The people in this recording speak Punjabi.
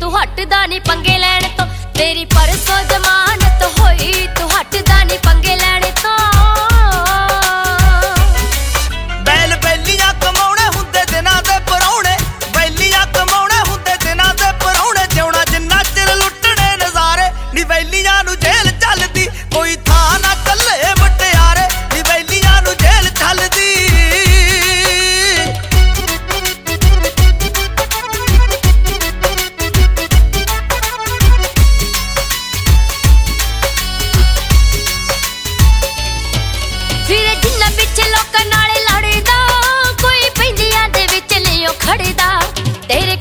ਤੂੰ ਹਟਦਾ ਨਹੀਂ ਪੰਗੇ ਲੈਣ ਤੋਂ, ਤੇਰੀ ਪਰਸੋਂ ਜ਼ਮਾਨਤ ਹੋਈ ਤੂੰ ਹਟਦਾ ਨਹੀਂ ਪੰਗੇ ਲੈਣ ਤੋਂ। ਬੈਲ ਬੈਲੀਆਂ ਕਮਾਉਣੇ ਹੁੰਦੇ ਦਿਨਾਂ ਦੇ ਪਰੌਣੇ, ਬੈਲੀਆਂ ਕਮਾਉਣੇ ਹੁੰਦੇ ਦਿਨਾਂ ਦੇ ਪਰੌਣੇ, ਜਿਉਣਾ ਜਿੰਨਾ ਚਿਰ ਲੁੱਟਣੇ ਨਜ਼ਾਰੇ। ਨੀ ਬੈਲੀਆਂ ਨੂੰ ਜੇਲ੍ਹ ਚੱਲਦੀ ਕੋਈ ਥਾਂ ਨਾ ਕੱਲੇ ਮਟਿਆਰੇ, ਨੀ ਬੈਲੀਆਂ ਨੂੰ ਜੇਲ੍ਹ ਚੱਲਦੀ। ਫਿਰ ਜਿੰਨਾ ਪਿੱਛੇ ਲੋਕਾਂ ਨਾਲੇ ਲੜਦਾ, ਕੋਈ ਪੈਂਦੀਆਂ ਦੇ ਵਿੱਚ ਲਿਓ ਖੜਦਾ, ਤੇਰੇ